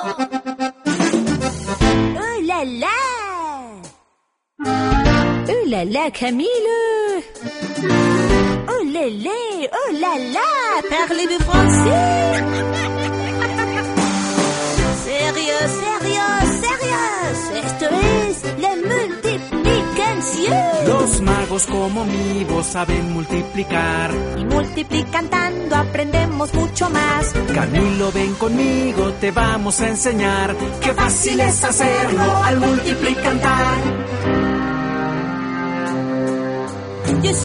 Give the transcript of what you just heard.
Oh là là! Oh là là, Camille! Oh là là! Oh là là! Parlez-vous français? Sérieux, sérieux, sérieux. Esto es la multiplicación. Los magos como mi voz saben multiplicar. Y multiplicando aprendemos mucho más. Camilo, ven conmigo, te vamos a enseñar. Qué fácil es hacerlo al multiplicar.